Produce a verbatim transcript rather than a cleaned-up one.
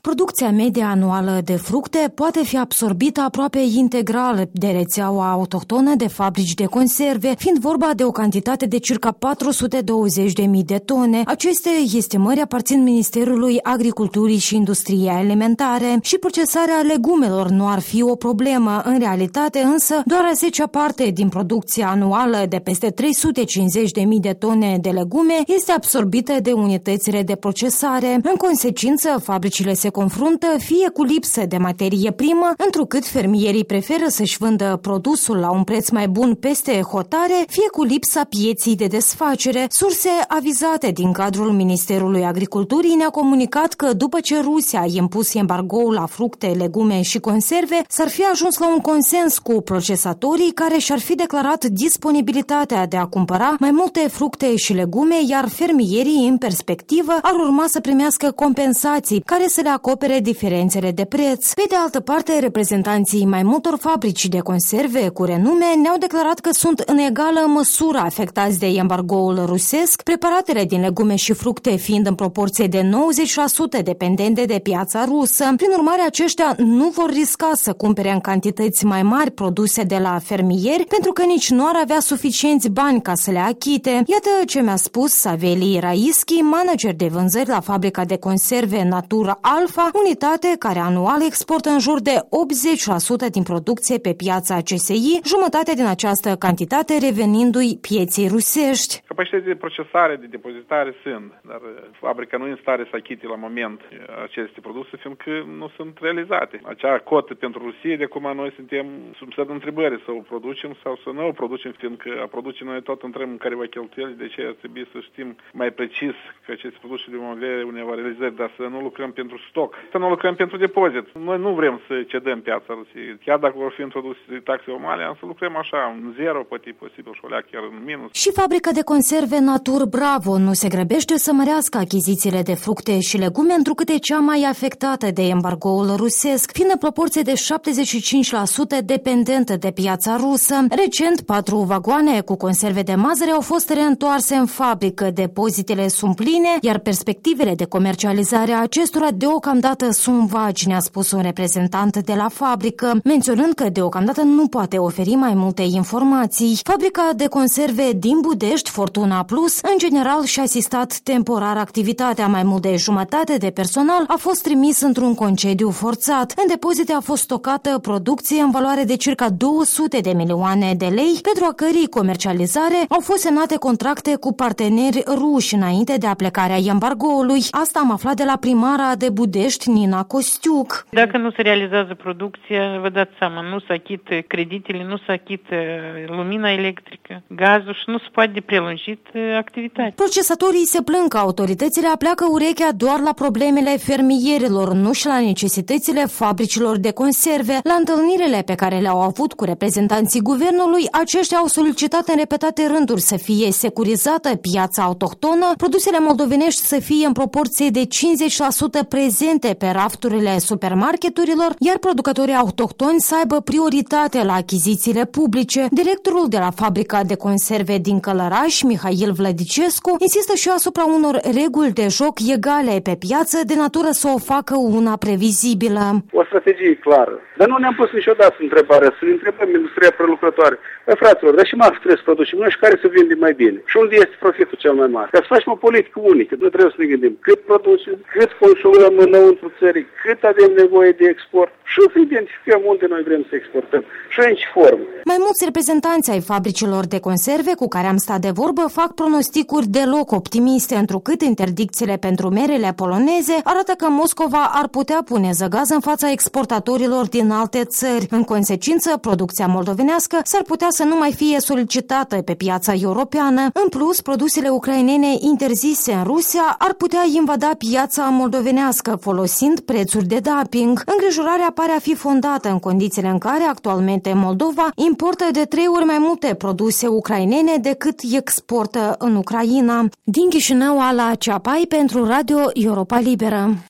Producția medie anuală de fructe poate fi absorbită aproape integral de rețeaua autohtonă de fabrici de conserve, fiind vorba de o cantitate de circa patru sute douăzeci de mii de tone. Aceste estimări aparțin Ministerului Agriculturii și Industriei Alimentare și procesarea legumelor nu ar fi o problemă. În realitate însă, doar a zecea parte din producția anuală de peste trei sute cincizeci de mii de tone de legume este absorbită de unitățile de procesare. În consecință, fabricile se confruntă fie cu lipsă de materie primă, întrucât fermierii preferă să-și vândă produsul la un preț mai bun peste hotare, fie cu lipsa pieții de desfacere. Surse avizate din cadrul Ministerului Agriculturii ne-a comunicat că după ce Rusia a impus embargoul la fructe, legume și conserve, s-ar fi ajuns la un consens cu procesatorii care și-ar fi declarat disponibilitatea de a cumpăra mai multe fructe și legume, iar fermierii, în perspectivă, ar urma să primească compensații care să le acopere diferențele de preț. Pe de altă parte, reprezentanții mai multor fabrici de conserve cu renume ne-au declarat că sunt în egală măsură afectați de embargoul rusesc, preparatele din legume și fructe fiind în proporție de nouăzeci la sută dependente de piața rusă. Prin urmare, aceștia nu vor risca să cumpere în cantități mai mari produse de la fermieri, pentru că nici nu ar avea suficienți bani ca să le achite. Iată ce mi-a spus Saveli Raischi, manager de vânzări la fabrica de conserve Natura Alfa, unitate care anual exportă în jur de optzeci la sută din producție pe piața C S I, jumătate din această cantitate revenindu-i pieței rusești. Capacități de procesare, de depozitare sunt, dar fabrica nu e în stare să achite la moment aceste produse, fiindcă nu sunt realizate. Acea cotă pentru Rusie, de acum noi suntem sub semnul întrebării să o producem sau să nu o producem, fiindcă a produce noi tot intrăm în careva cheltuieli, de aceea trebuie să știm mai precis că aceste produse de vom avea uneva realizări, dar să nu lucrăm pentru stoc, să nu lucrăm pentru depozit. Noi nu vrem să cedăm piața Rusiei. Chiar dacă vor fi introduse taxe vamale, am să lucrăm așa, în zero, poate e posibil, și o lea chiar în minus. Și fabrica de conserve Natur Bravo nu se grăbește să mărească achizițiile de fructe și legume, întrucât e cea mai afectată de embargoul rusesc, fiind în proporție de șaptezeci și cinci la sută dependentă de piața rusă. Recent, patru vagoane cu conserve de mazăre au fost reîntoarse în fabrică, depozitele sunt pline, iar perspectivele de comercializare a acestora deocamdată sunt vagi, ne-a spus un reprezentant de la fabrică, menționând că deocamdată nu poate oferi mai multe informații. Fabrica de conserve din Budești, Fortuna Plus, în general și-a asistat temporar activitatea. Mai mult de jumătate de personal a fost trimis într-un concediu forțat. În depozite a fost stocată producție în valoare de circa două sute de milioane de lei, pentru a cărei comercializare au fost semnate contracte cu parteneri ruși înainte de aplicarea embargoului. Asta am aflat de la primara de Budești, Nina Costiuc. Dacă nu se realizează producția, vă dați seama, nu se achită creditele, nu se achită lumina electrică, gazul și nu se poate de prelungit activitatea. Procesatorii se plâng că autoritățile apleacă urechea doar la problemele fermierilor, nu și la necesitățile fabricilor de conserve. La întâlnirile pe care le-au avut cu reprezentanții guvernului, aceștia au solicitat în repetate rânduri să fie securizată piața autohtonă, produsele moldovenești să fie în proporție de cincizeci la sută prezente pe rafturile supermarketurilor, iar producătorii autohtoni să aibă prioritate la achizițiile publice. Directorul de la fabrica de conserve din Călăraș, Mihail Vladicescu, insistă și asupra unor reguli de joc egale pe piață, de natură să o facă una previzibilă. O strategie clară. Dar nu ne-am pus niciodată întrebarea să ne întrebăm industria prelucrătoare. Băi, fraților, dar și marfă trebuie să producem noi și care să vinde mai bine? Și unde este profitul cel mai mare? Ca să facem o politică unică, nu trebuie să ne gândim cât producem, cât consumăm înăuntru țării, cât avem nevoie de export și să identificăm unde noi vrem să exportăm și în ce formă. Mai mulți reprezentanți ai fabricilor de conserve cu care am stat de vorbă fac pronosticuri deloc optimiste, întrucât interdicțiile pentru merele poloneze arată că Moscova ar putea pune zăgaz în fața exportatorilor din alte țări. În consecință, producția moldovenească s-ar putea să nu mai fie solicitată pe piața europeană. În plus, produsele ucrainene interzise în Rusia ar putea invada piața moldovenească folosind prețuri de dumping. Îngrijorarea pare a fi fondată în condițiile în care actualmente Moldova importă de trei ori mai multe produse ucrainene decât exportă în Ucraina. Din Chișinău, Ala Ceapai pentru Radio Europa Liberă.